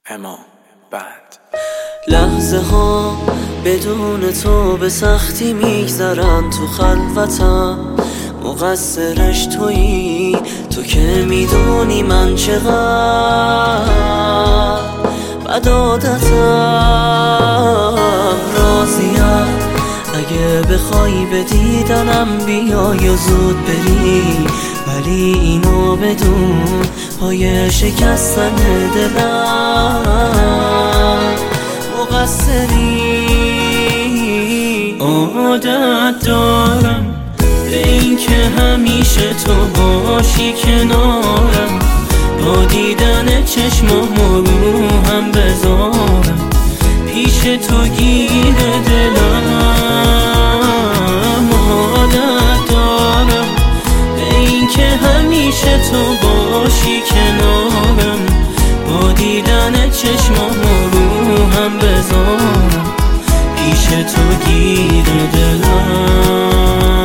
اما بعد لحظه ها بدون تو به سختی میگذرن تو خلوتم، مقصرش تویی تو که میدونی من چقدر بد عادتم. راضیم اگه بخوای به دیدنم بیای و زود بری، ولی اینو بدون پای شکستن دلم مقصری. عادت دارم به این که همیشه تو باشی کنارم، با دیدن چشمام رو هم بذارم پیش تو گیر دلم. عادت دارم به این که همیشه تو باشی کنارم، با دیدن چشمام رو هم بذارم پیش تو گیر دلم.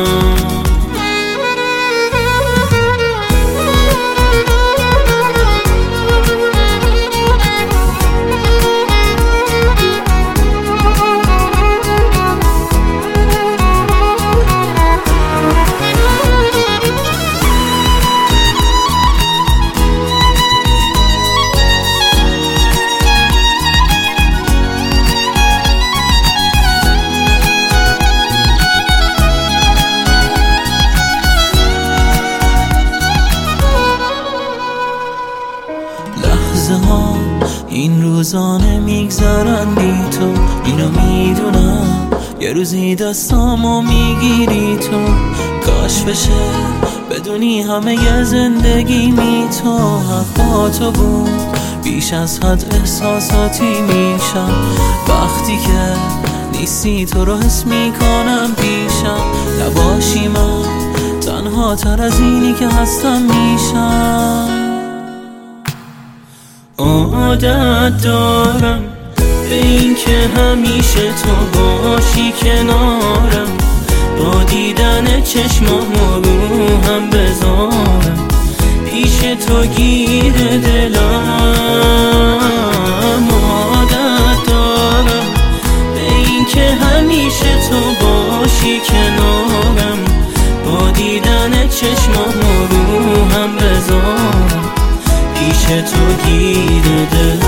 این روزانه میگذرن بی تو، اینو میدونم یه روزی دستامو میگیری تو. کاش بشه بدونی همه ی زندگی می تو حق با تو بود، بیش از حد احساساتی میشم وقتی که نیستی. تو رو حس میکنم پیشم، نباشی من تنها تر از اینی که هستم میشم. عادت دارم به این که همیشه تو باشی کنارم، با دیدن چشمام رو هم بذارم پیش تو گیر دلم. عادت دارم به این که همیشه تو باشی کنارم، با دیدن چشمام رو هم بذارم پیش تو گیر دلم.